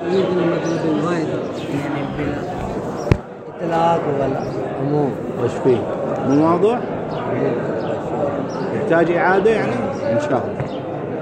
مثل المطلوب ما يعني بالإطلاق والعموم. وش فيه؟ مو واضح؟ يحتاج إعادة يعني؟ إن شاء الله.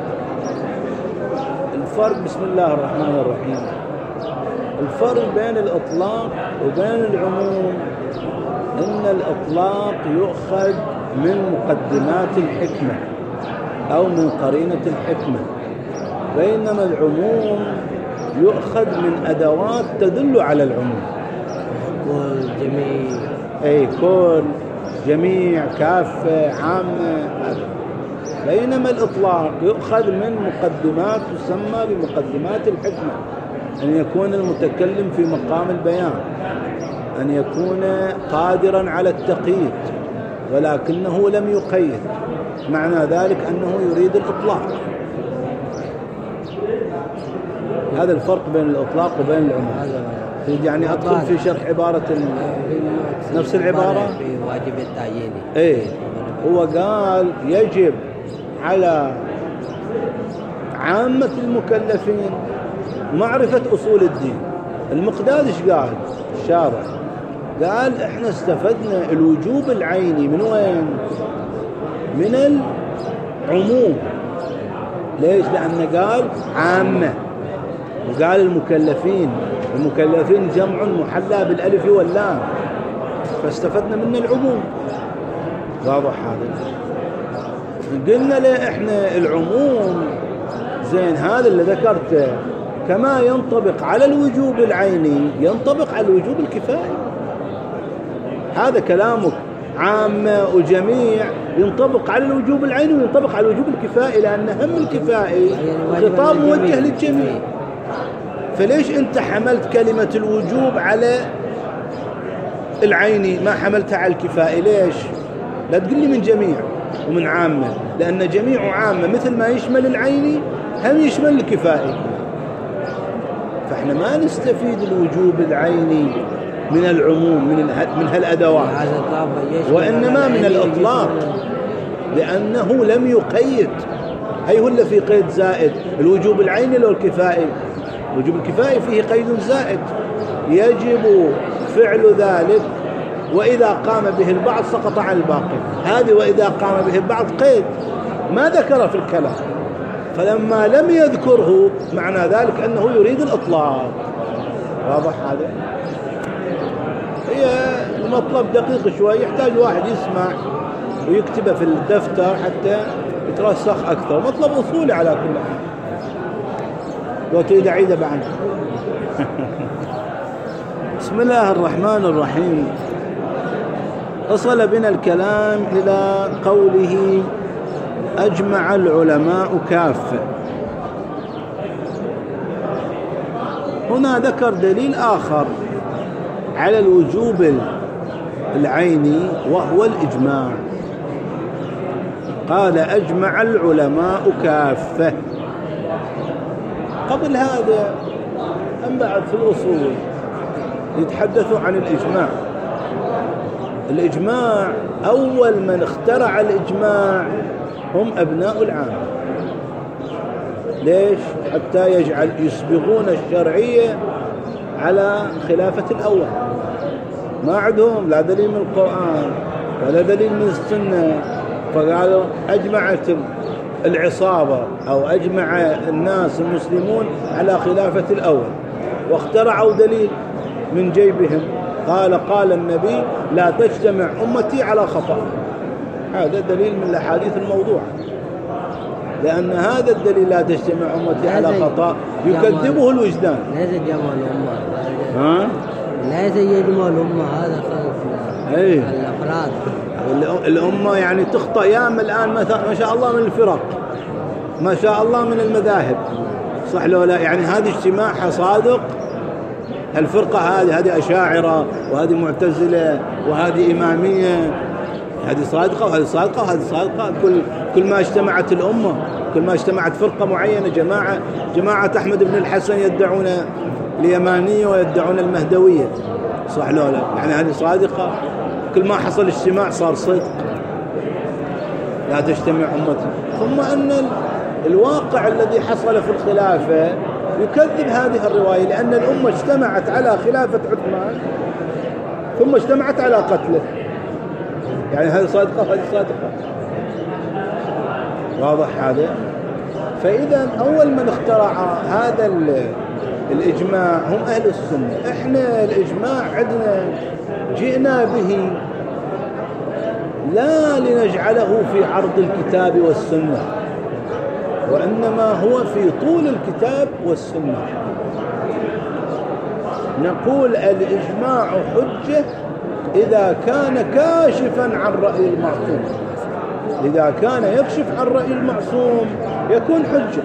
الفرق بسم الله الرحمن الرحيم. الفرق بين الإطلاق وبين العموم إن الإطلاق يؤخذ من مقدمات الحكمة أو من قرينة الحكمة، بينما العموم يؤخذ من أدوات تدل على العموم. كل جميع، أي كل جميع كافة عامة. بينما الإطلاق يؤخذ من مقدمات تسمى بمقدمات الحكمة، أن يكون المتكلم في مقام البيان، أن يكون قادرا على التقييد ولكنه لم يقيد، معنى ذلك أنه يريد الإطلاق. هذا الفرق بين الإطلاق وبين العموم. يعني أدخل في شرح عبارة نفس العبارة في واجب التعيين. إيه، هو قال يجب على عامة المكلفين معرفة أصول الدين. المقداد إيش قال الشارع؟ قال إحنا استفدنا الوجوب العيني من وين؟ من العموم. ليش؟ لأنه قال عامة وقال المكلفين جمع محلى بالألف واللام، فاستفدنا من العموم. واضح هذا؟ قلنا له إحنا العموم زين هذا اللي ذكرته كما ينطبق على الوجوب العيني ينطبق على الوجوب الكفائي. هذا كلامك عامة وجميع ينطبق على الوجوب العيني وينطبق على الوجوب الكفائي، لأن هم الكفائي خطاب موجه للجميع. فليش أنت حملت كلمة الوجوب على العيني ما حملتها على الكفائي؟ ليش؟ لا تقول لي من جميع ومن عامة، لأن جميع وعامة مثل ما يشمل العيني هم يشمل الكفائي. فإحنا ما نستفيد الوجوب العيني من العموم من هالأدوات، وإنما من الإطلاق، لأنه لم يقيد. هي هو اللي في قيد زائد. الوجوب العيني لو الكفائي، الوجوب الكفائي فيه قيد زائد، يجب فعل ذلك وإذا قام به البعض سقط عن الباقي. هذه وإذا قام به البعض قيد ما ذكر في الكلام، فلما لم يذكره معنى ذلك أنه يريد الإطلاق. واضح هذا؟ هي المطلب دقيق شوي، يحتاج واحد يسمع ويكتبه في الدفتر حتى يترسخ أكثر. مطلب أصولي على كل حال. لو تريد أعيده بعد. بسم الله الرحمن الرحيم. وصل بنا الكلام إلى قوله أجمع العلماء كافة. هنا ذكر دليل آخر على الوجوب العيني وهو الإجماع. قال أجمع العلماء كافة. قبل هذا أم بعد في الأصول يتحدثوا عن الإجماع. الإجماع أول من اخترع الإجماع هم أبناء العامة. ليش؟ حتى يسبغون الشرعية على خلافة الأول. ما عندهم لا دليل من القرآن ولا دليل من السنة، فقالوا أجمعت العصابة أو أجمع الناس المسلمون على خلافة الأول، واخترعوا دليل من جيبهم. قال النبي لا تجتمع أمتي على خطأ. هذا دليل من الأحاديث الموضوعة، لأن هذا الدليل لا تجتمع أمتي على خطأ يكذبه الوجدان. ليس جمع الأمة، ليس يجمع الأمة، هذا الأفراد. الأمة يعني تخطأ ياما الآن ما شاء الله من الفرق، ما شاء الله من المذاهب، صح لو لا؟ يعني هذه اجتماعها صادق. الفرقة هذه أشاعرة وهذه معتزلة وهذه إمامية، هذه صادقة وهذه صادقة وهذه صادقة. كل ما اجتمعت الأمة، كل ما اجتمعت فرقة معينة، جماعة أحمد بن الحسن يدعون اليمانية ويدعون المهدوية، صح لو لا؟ يعني هذه صادقة. كل ما حصل اجتماع صار صدق. لا تجتمع أمتي. ثم أن الواقع الذي حصل في الخلافة يكذب هذه الرواية، لأن الأمة اجتمعت على خلافة عثمان ثم اجتمعت على قتله. يعني هذه صادقة وهذه صادقة. واضح هذا؟ فإذا أول من اخترع هذا الإجماع هم أهل السنة. إحنا الإجماع عندنا جئنا به لا لنجعله في عرض الكتاب والسنة، وإنما هو في طول الكتاب والسنة. نقول الإجماع حجة إذا كان كاشفا عن رأي المعصوم. إذا كان يكشف عن رأي المعصوم يكون حجة.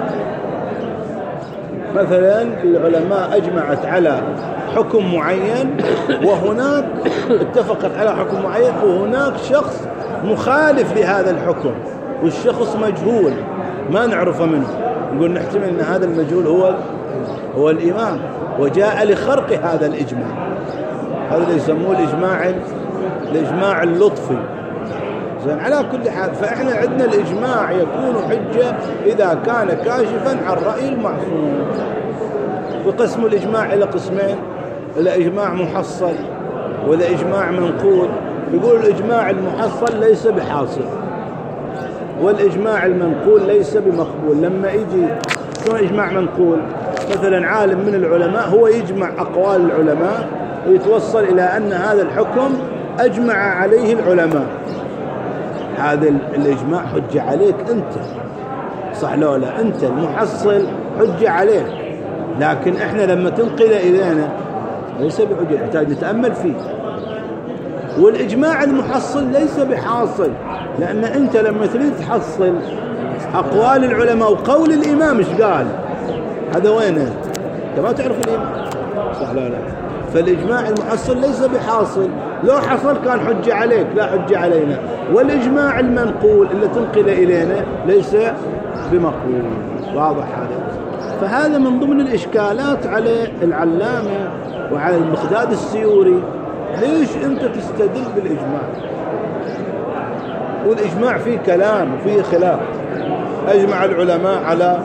مثلا العلماء أجمعت على حكم معين، وهناك اتفقت على حكم معين، وهناك شخص مخالف لهذا الحكم، والشخص مجهول ما نعرفه منه، نقول نحتمل أن هذا المجهول هو الإمام، وجاء لخرق هذا الإجماع. هذا اللي يسموه الإجماع اللطفي. زين، على كل حال فإحنا عندنا الإجماع يكون حجة إذا كان كاشفا عن رأي المعصوم. وقسم الإجماع إلى قسمين: إلى إجماع محصل وإلى إجماع منقول. يقول الإجماع المحصل ليس بحاصل، والإجماع المنقول ليس بمقبول. لما يجي شلون إجماع منقول؟ مثلا عالم من العلماء هو يجمع أقوال العلماء ويتوصل إلى أن هذا الحكم أجمع عليه العلماء، هذا الإجماع حجة عليك أنت، صح لو لا؟ أنت المحصل حجة عليك، لكن إحنا لما تنقل إلينا ليس بحجة، نحتاج نتأمل فيه. والإجماع المحصل ليس بحاصل، لأن أنت لما تريد تحصل أقوال العلماء وقول الإمام إيش قال، هذا وينه؟ أنت ما تعرف الإمام، صح لا لا؟ فالإجماع المحصل ليس بحاصل، لو حصل كان حجة عليك لا حجة علينا. والإجماع المنقول اللي تنقل إلينا ليس بمقبول. واضح هذا؟ فهذا من ضمن الإشكالات على العلامة وعلى المقداد السيوري. ليش أنت تستدل بالإجماع؟ والإجماع فيه كلام وفيه خلاف، أجمع العلماء على،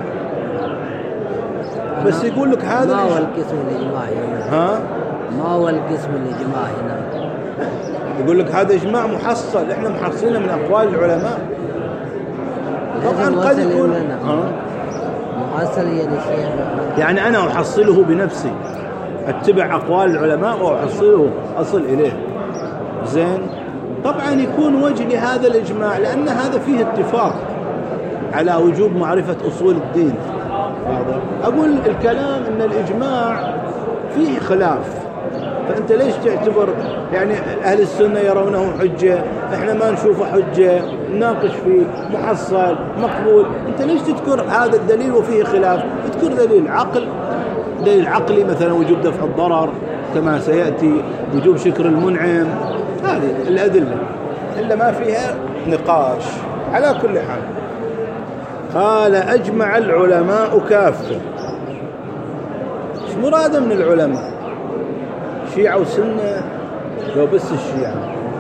بس يقول لك هذا ما هو القسم الإجماعي هنا؟ ما هو القسم الإجماعي هنا؟ يقول لك هذا إجماع محصل، إحنا محصلين من أقوال العلماء. طبعا قد يكون محصل يعني أنا أحصله بنفسي، أتبع أقوال العلماء وأحصله أصل إليه. زين، طبعا يكون وجه لهذا الإجماع لأن هذا فيه اتفاق على وجوب معرفة أصول الدين. أقول الكلام أن الإجماع فيه خلاف، فأنت ليش تعتبر يعني أهل السنة يرونه حجة، إحنا ما نشوفه حجة، نناقش فيه محصل مقبول. أنت ليش تذكر هذا الدليل وفيه خلاف؟ تذكر دليل عقلي، مثلا وجوب دفع الضرر كما سيأتي، وجوب شكر المنعم، هذه الأدلة إلا ما فيها نقاش. على كل حال قال أجمع العلماء كافة. ايش مراده من العلماء؟ شيعة وسنة؟ لو بس الشيعة.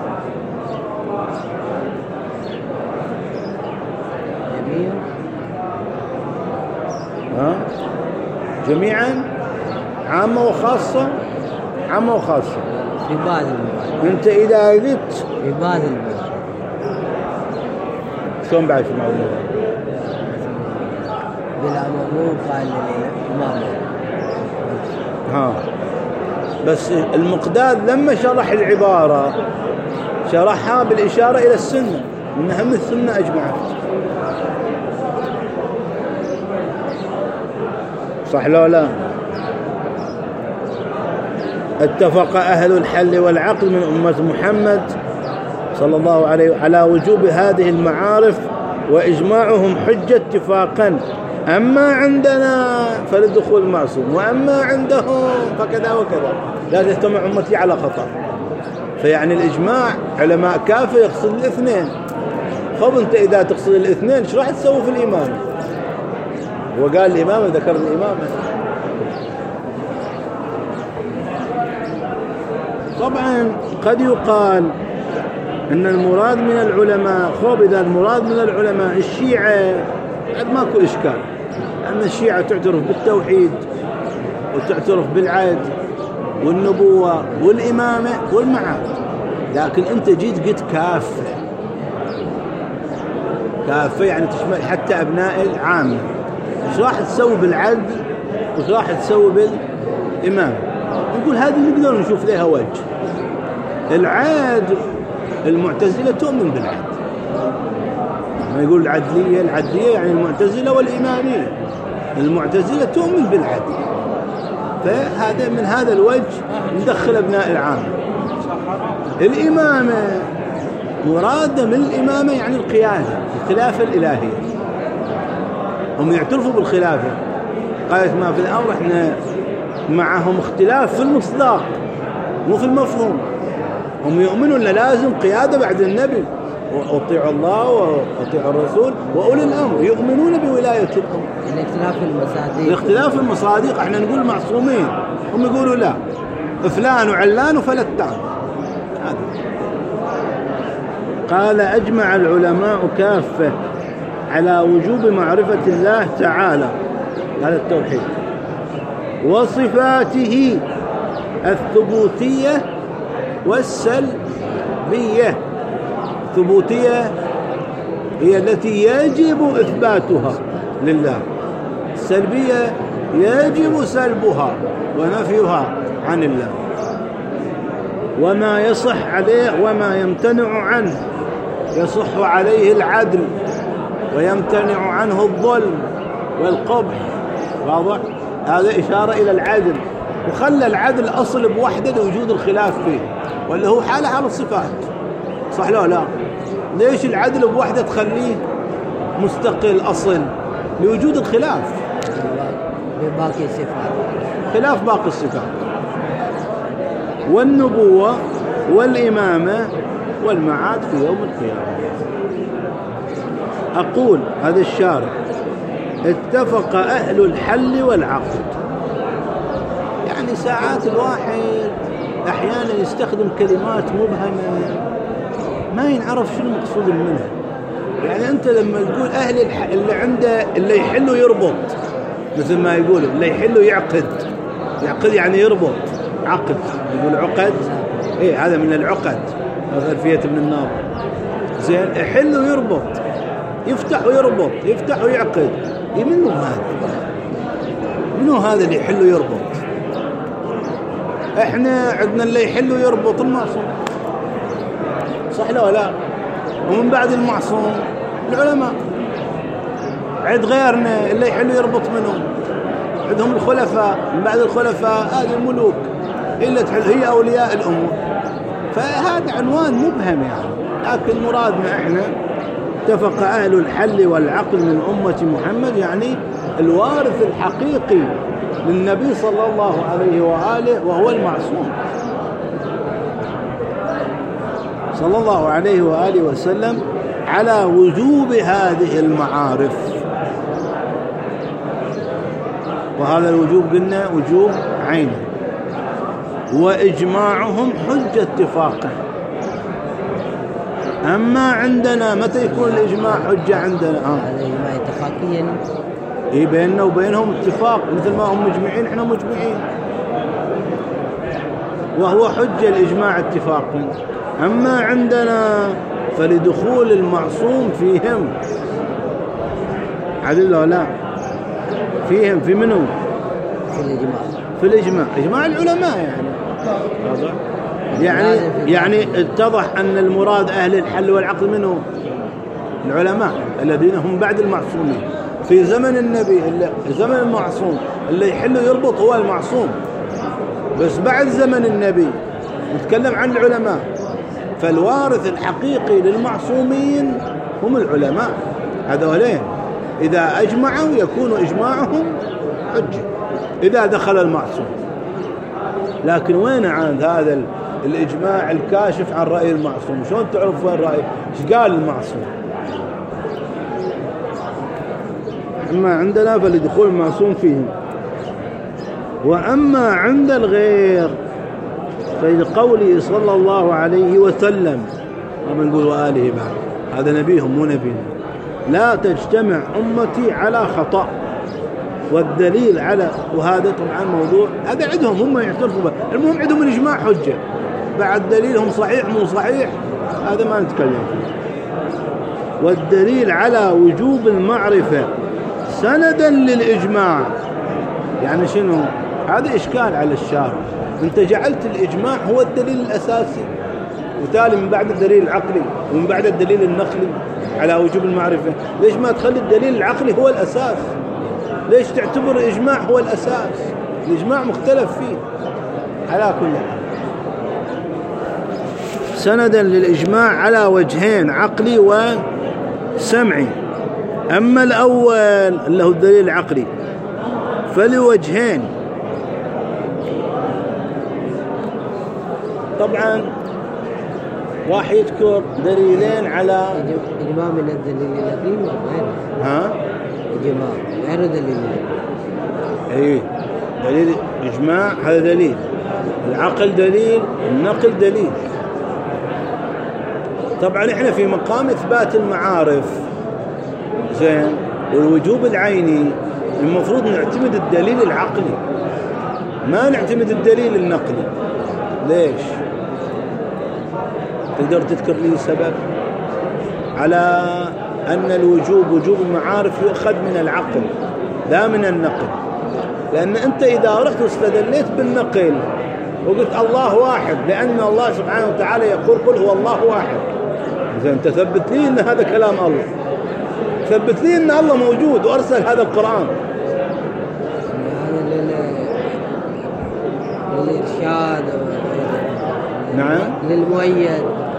جميعا عامة وخاصة؟ عامة وخاصة في بعض المواد. أنت إذا قلت في بعض المواد شلون بعد في الموضوع؟ بالعموم قال الإمام. بس المقداد لما شرح العبارة شرحها بالإشارة إلى السنة، إن هم السنة أجمعت، صح لو لا؟ اتفق أهل الحل والعقل من أمة محمد صلى الله عليه على وجوب هذه المعارف، وإجماعهم حجة اتفاقا. أما عندنا فلدخول معصوم، وأما عندهم فكذا وكذا، لا تجتمع أمتي على خطأ. فيعني الإجماع علماء كافة يقصد الاثنين. خب أنت إذا تقصد الاثنين ايش راح تسوي في الإمامة؟ وقال الإمامة، ذكر الإمامة. طبعا قد يقال أن المراد من العلماء، خب إذا المراد من العلماء الشيعة عاد ماكو إشكال، أن الشيعة تعترف بالتوحيد وتعترف بالعهد والنبوة والإمامة والمعاد، لكن أنت جيت قلت كافة. كافة يعني تشمل حتى أبناء العامة. إيش راح تسوي بالعدل وإيش راح تسوي بالإمامة؟ نقول هذه نقدر نشوف لها وجه. العدل المعتزلة تؤمن بالعدل، ما يقول العدلية يعني المعتزلة والإمامية. المعتزلة تؤمن بالعدل، فهذا من هذا الوجه ندخل أبناء العامة. الإمامة مراد من الإمامة يعني القيادة، الخلافة الإلهية. هم يعترفوا بالخلافة، قالت ما في الأمر احنا معهم اختلاف في المصداق مو في المفهوم. هم يؤمنوا أن لازم قيادة بعد النبي، وأطيعوا الله وأطيعوا الرسول وأولي الأمر، يؤمنون بولاية الأمر. الاختلاف في المصادق احنا نقول معصومين، هم يقولوا لا، فلان وعلان وفلتان. قال أجمع العلماء كافة على وجوب معرفة الله تعالى، هذا التوحيد، وصفاته الثبوتية والسلبية. الثبوتية هي التي يجب إثباتها لله، السلبية يجب سلبها ونفيها عن الله، وما يصح عليه وما يمتنع عنه. يصح عليه العدل ويمتنع عنه الظلم والقبح، واضح؟ هذا إشارة إلى العدل، وخلى العدل أصل بوحده لوجود الخلاف فيه، ولا هو حالة على الصفات، صح لا؟ ليش العدل بوحده تخليه مستقل أصل؟ لوجود الخلاف باقي الصفات، خلاف باقي الصفات. والنبوة والإمامة والمعاد في يوم القيامة. أقول هذا الشارع اتفق أهل الحل والعقد. يعني ساعات الواحد أحيانا يستخدم كلمات مبهمة ما ينعرف شنو المقصود منها. يعني أنت لما تقول أهل اللي عنده اللي يحل ويربط، مثل ما يقول اللي يحل ويعقد، يعقد يعني يربط، عقد، يقول عقد، إيه هذا من العقد، هذا ألفية ابن الناظر. زين، يحل ويربط، يفتح ويربط، يفتح ويعقد، منو هذا؟ منو هذا اللي يحل ويربط؟ احنا عندنا اللي يحل ويربط المعصوم، صح لا؟ ومن بعد المعصوم العلماء. عند غيرنا اللي يحل ويربط منهم عندهم الخلفاء، من بعد الخلفاء هذه الملوك إلا تحل، هي أولياء الأمور. فهذا عنوان مبهم يعني، لكن مرادنا احنا اتفق أهل الحل والعقد من أمة محمد، يعني الوارث الحقيقي للنبي صلى الله عليه وآله وهو المعصوم صلى الله عليه وآله وسلم، على وجوب هذه المعارف. وهذا الوجوب قلنا وجوب عيني، وإجماعهم حجة اتفاقا. أما عندنا متى يكون الإجماع حجة عندنا؟ الإجماع اتفاقيا، إيه بيننا وبينهم اتفاق، مثل ما هم مجمعين احنا مجمعين، وهو حجة الإجماع اتفاقا. أما عندنا فلدخول المعصوم فيهم عدل ولا لا؟ فيهم في منو؟ في الإجماع، في الإجماع، إجماع العلماء يعني اتضح أن المراد أهل الحل والعقد منه العلماء الذين هم بعد المعصومين. في زمن النبي زمن المعصوم اللي يحل ويربط هو المعصوم، بس بعد زمن النبي نتكلم عن العلماء. فالوارث الحقيقي للمعصومين هم العلماء هذولين، إذا أجمعوا يكون إجماعهم حجة إذا دخل المعصوم. لكن وين عند هذا الإجماع الكاشف عن رأي المعصوم؟ شلون تعرف وين رأي؟ ايش قال المعصوم؟ أما عندنا فلدخول المعصوم فيهم. وأما عند الغير فلقوله صلى الله عليه وسلم، وما نقول وآله بعد، هذا نبيهم مو نبينا، لا تجتمع أمتي على خطأ. والدليل على، وهذا طبعا موضوع هذا عندهم هم يعترفوا به، المهم عندهم الإجماع حجة، بعد دليلهم صحيح مو صحيح هذا ما نتكلم فيه. والدليل على وجوب المعرفة سندا للإجماع، يعني شنو؟ هذا إشكال على الشارع، أنت جعلت الإجماع هو الدليل الأساسي، وتالي من بعد الدليل العقلي ومن بعد الدليل النقلي على وجوب المعرفة، ليش ما تخلي الدليل العقلي هو الأساس؟ ليش تعتبر الإجماع هو الأساس؟ الإجماع مختلف فيه. على كل حال سندا للإجماع على وجهين، عقلي وسمعي. أما الأول اللي هو الدليل العقلي فلوجهين، طبعا واحد يذكر دليلين على إجماع من الدليل القديم غير إجماع غير دليل. إيه دليل إجماع هذا دليل، العقل دليل، النقل دليل. طبعا احنا في مقام إثبات المعارف زين والوجوب العيني المفروض نعتمد الدليل العقلي، ما نعتمد الدليل النقلي. ليش؟ تقدر تذكر لي سبب على أن الوجوب وجوب المعارف يؤخذ من العقل لا من النقل؟ لأن أنت إذا رحت واستدليت بالنقل وقلت الله واحد، لأن الله سبحانه وتعالى يقول قل هو الله واحد، إذا أنت ثبت لي أن هذا كلام الله، ثبت لي أن الله موجود وأرسل هذا القرآن. للإرشاد نعم للمؤيد.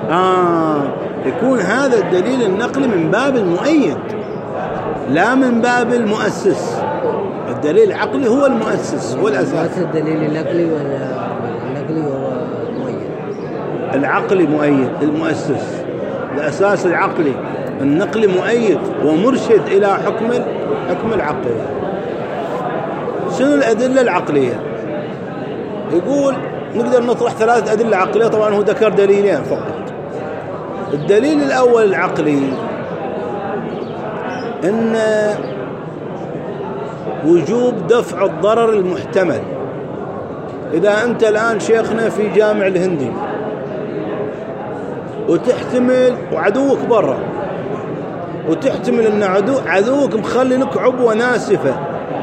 يكون هذا الدليل النقلي من باب المؤيد لا من باب المؤسس. الدليل العقلي هو المؤسس والأساس. الدليل النقلي والنقلي هو مؤيد. العقلي مؤيد، المؤسس الأساس العقلي، النقلي مؤيد ومرشد إلى حكم العقل. شنو الأدلة العقلية؟ يقول نقدر نطرح 3 أدلة عقلية، طبعا هو ذكر دليلين فقط. الدليل الأول العقلي إن وجوب دفع الضرر المحتمل. إذا أنت الآن شيخنا في جامع الهندي وتحتمل وعدوك برا، وتحتمل أن عدوك مخلي لك عبوة ناسفة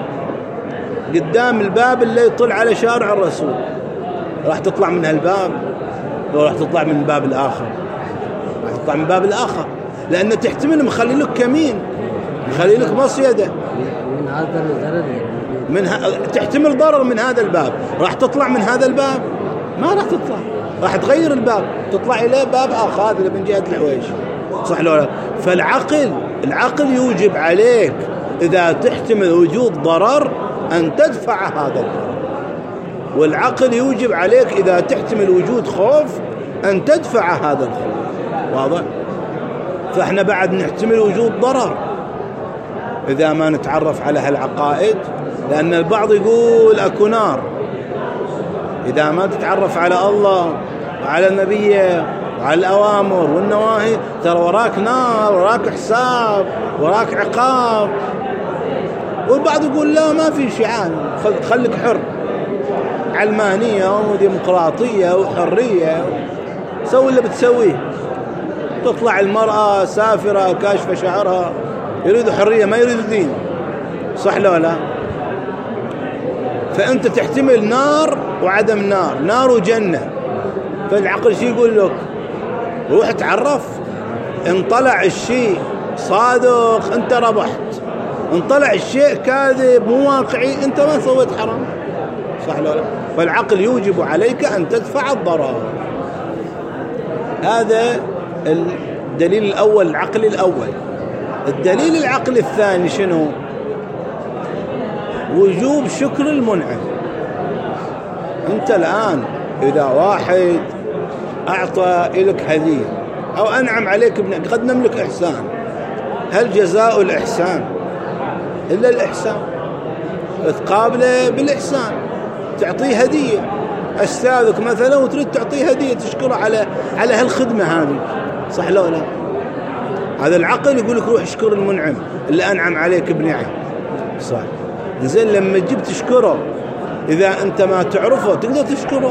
قدام الباب اللي يطل على شارع الرسول، راح تطلع من هالباب لو راح تطلع من الباب الآخر؟ راح تطلع من الباب الآخر، لأن تحتمل مخلي لك كمين، مخلي لك مصيدة من هذا الضرر، تحتمل ضرر من هذا الباب، راح تطلع من هذا الباب؟ ما راح تطلع، راح تغير الباب، تطلع إلى باب آخر هذا من جهة الحويش، صح لو لا؟ فالعقل يوجب عليك إذا تحتمل وجود ضرر أن تدفع هذا الضرر، والعقل يوجب عليك إذا تحتمل وجود خوف أن تدفع هذا الخوف. واضح؟ فإحنا بعد نحتمل وجود ضرر إذا ما نتعرف على هالعقائد، لأن البعض يقول أكو نار إذا ما تتعرف على الله وعلى النبي وعلى الأوامر والنواهي، ترى وراك نار، وراك حساب، وراك عقاب. والبعض يقول لا ما في شيء، خليك حر، علمانية وديمقراطية وحرية، سوي اللي بتسويه. تطلع المرأة سافرة كاشفة شعرها، يريد حرية ما يريد دين، صح لا لا؟ فأنت تحتمل نار وعدم نار وجنة، فالعقل شي يقول لك؟ روح تعرف، ان طلع الشيء صادق انت ربحت، ان طلع الشيء كاذب مو واقعي انت ما سويت حرام، صح لا لا؟ فالعقل يوجب عليك ان تدفع الضرر. هذا الدليل الأول العقلي الأول. الدليل العقلي الثاني شنو؟ وجوب شكر المنعم. أنت الآن إذا واحد أعطى لك هدية أو أنعم عليك قدم لك إحسان، هل جزاء الإحسان إلا الإحسان؟ تقابله بالإحسان، تعطيه هدية، أستاذك مثلا وتريد تعطيه هدية تشكره على هالخدمة هذه، صح لا لا؟ هذا العقل يقول لك روح اشكر المنعم اللي أنعم عليك بنعم، صح. زين لما تجيب تشكره، إذا أنت ما تعرفه تقدر تشكره؟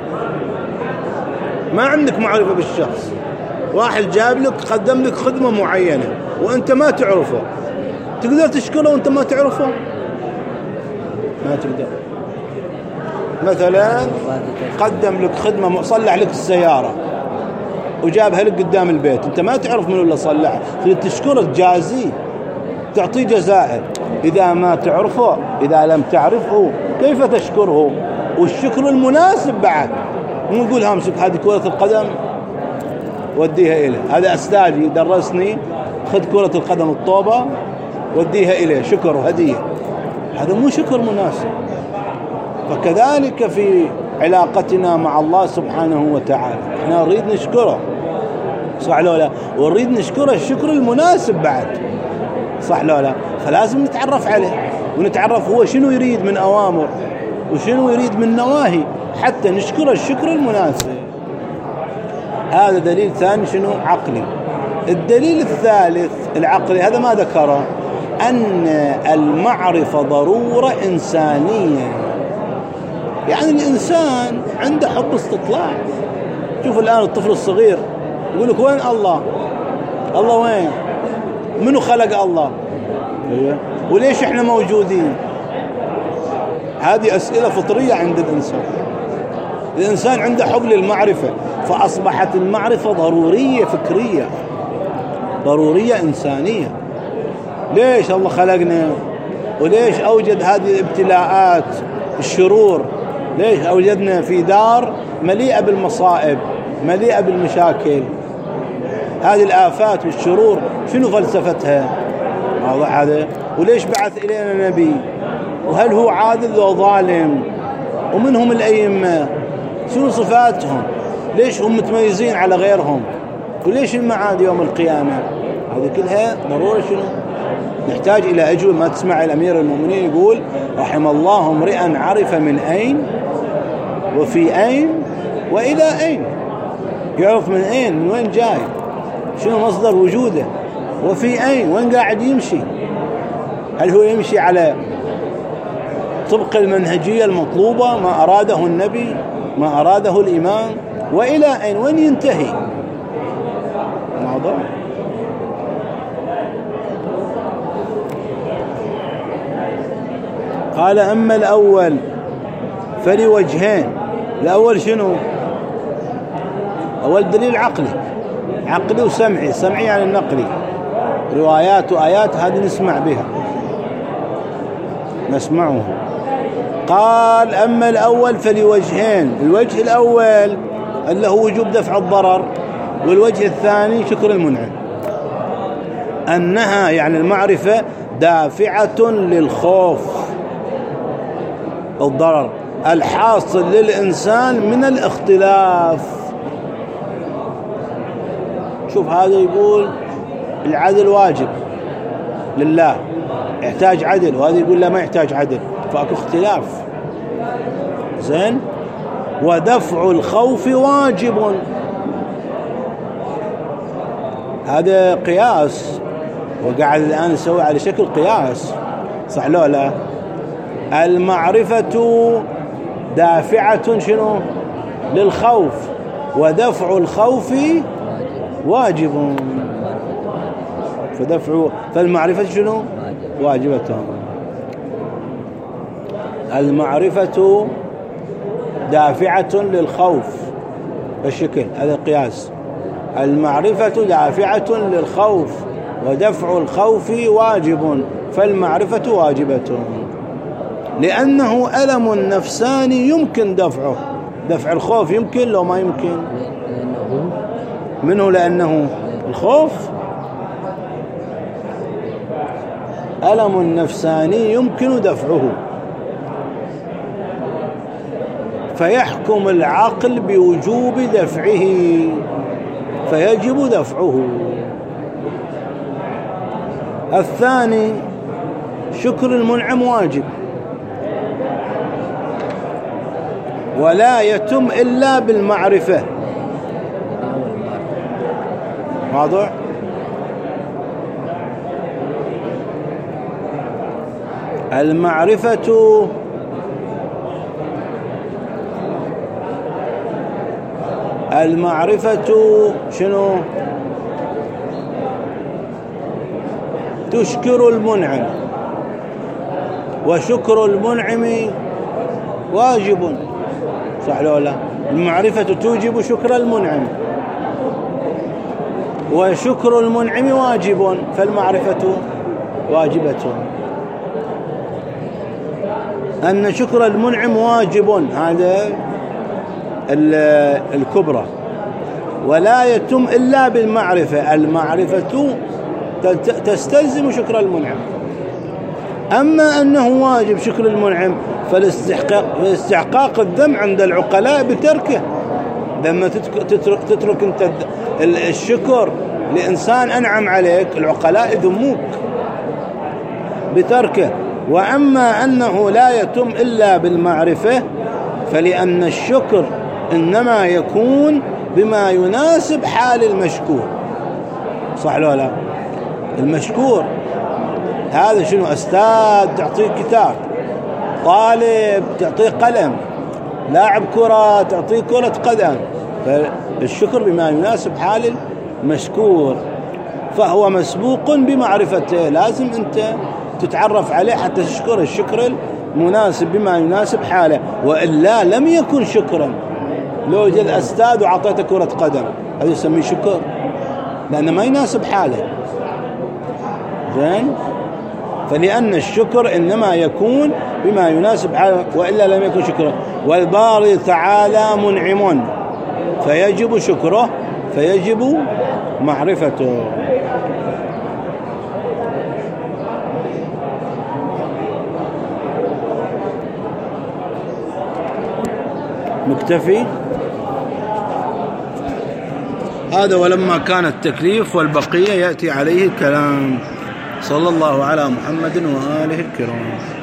ما عندك معرفة بالشخص، واحد جاب لك قدم لك خدمة معينة وأنت ما تعرفه، تقدر تشكره وأنت ما تعرفه؟ ما تقدر. مثلا قدم لك خدمة، صلح لك السيارة وجابها لك قدام البيت، أنت ما تعرف منو اللي صلحها، تقدر تشكره، تجازيه، تعطيه جزائر. إذا ما تعرفه، إذا لم تعرفه كيف تشكره؟ والشكر المناسب بعد، مو نقول امسك هذه كرة القدم وديها إليه، هذا أستاذي درسني، خذ كرة القدم الطوبة وديها إليه، شكر وهدية، هذا مو شكر مناسب. فكذلك في علاقتنا مع الله سبحانه وتعالى، احنا نريد نشكره، صح لو لا؟ ونريد نشكره الشكر المناسب بعد، صح لو لا؟ فلازم نتعرف عليه ونتعرف هو شنو يريد من أوامر وشنو يريد من نواهي حتى نشكره الشكر المناسب. هذا دليل ثاني شنو؟ عقلي. الدليل الثالث العقلي، هذا ما ذكره، أن المعرفة ضرورة إنسانية. يعني الإنسان عنده حب استطلاع. شوف الآن الطفل الصغير يقول لك وين الله؟ الله وين؟ منو خلق الله؟ وليش احنا موجودين؟ هذه أسئلة فطرية عند الإنسان. الإنسان عنده حب للمعرفة، فأصبحت المعرفة ضرورية فكرية، ضرورية إنسانية. ليش الله خلقنا؟ وليش أوجد هذه الابتلاءات الشرور؟ ليش أوجدنا في دار مليئة بالمصائب، مليئة بالمشاكل؟ هذه الآفات والشرور شنو فلسفتها؟ واضح هذا؟ وليش بعث إلينا نبي؟ وهل هو عادل أو ظالم؟ ومنهم الأئمة؟ شنو صفاتهم؟ ليش هم متميزين على غيرهم؟ وليش المعاد يوم القيامة؟ هذه كلها ضرورة شنو؟ نحتاج إلى أجوبة. ما تسمع الأمير المؤمنين يقول رحم الله امرئا عرف من أين وفي أين وإلى أين، يعرف من أين، من وين جاي، شنو مصدر وجوده، وفي أين، وين قاعد يمشي، هل هو يمشي على طبق المنهجية المطلوبة ما أراده النبي، ما أراده الإمام، وإلى أين، وين ينتهي الموضوع. قال أما الأول فلوجهين. الأول شنو؟ أول دليل عقلي، عقلي وسمعي. سمعي يعني النقلي، روايات وآيات هذه نسمع بها، نسمعه. قال أما الأول فلوجهين. الوجه الأول اللي هو وجوب دفع الضرر، والوجه الثاني شكر المنعم. أنها يعني المعرفة دافعة للخوف، الضرر الحاصل للإنسان من الاختلاف. شوف هذا يقول العدل واجب لله، يحتاج عدل، وهذا يقول لا ما يحتاج عدل، فأكو اختلاف. زين. ودفع الخوف واجب، هذا قياس، وقاعد الآن نسوي على شكل قياس، صح لو لا؟ المعرفة دافعة شنو؟ للخوف، ودفع الخوف واجب. فالمعرفة شنو؟ واجبة. المعرفة دافعة للخوف، الشكل هذا قياس. المعرفة دافعة للخوف ودفع الخوف واجب، فالمعرفة واجبة، لأنه ألم نفساني يمكن دفعه. دفع الخوف يمكن لو ما يمكن منه، لأنه الخوف ألم نفساني يمكن دفعه، فيحكم العقل بوجوب دفعه، فيجب دفعه. الثاني شكر المنعم واجب، ولا يتم إلا بالمعرفة. واضح؟ المعرفة شنو؟ تشكر المنعم، وشكر المنعم واجب، صح لو لا؟ المعرفة توجب شكر المنعم، وشكر المنعم واجب، فالمعرفة واجبة. أن شكر المنعم واجب، هذا الكبرى، ولا يتم إلا بالمعرفة. المعرفة تستلزم شكر المنعم. أما أنه واجب شكر المنعم فالاستحقاق الذم عند العقلاء بتركه. لما تترك أنت الشكر لإنسان أنعم عليك، العقلاء يذموك بتركه. وأما أنه لا يتم إلا بالمعرفة فلأن الشكر إنما يكون بما يناسب حال المشكور، صح لو لا؟ المشكور هذا شنو؟ أستاذ تعطيه كتاب، طالب تعطيه قلم، لاعب كرة تعطيه كرة قدم، فالشكر بما يناسب حال المشكور، فهو مسبوق بمعرفته. لازم أنت تتعرف عليه حتى تشكر الشكر المناسب بما يناسب حاله، وإلا لم يكن شكرا. لو جاء الأستاذ وعطيته كرة قدم هذا يسميه شكر، لأنه ما يناسب حاله. زين؟ فلأن الشكر إنما يكون بما يناسب حاله، وإلا لم يكن شكرا. والباري تعالى منعم فيجب شكره، فيجب معرفته. مكتفي هذا. ولما كان التكليف والبقية يأتي عليه الكلام. صلى الله على محمد وآله الكرام.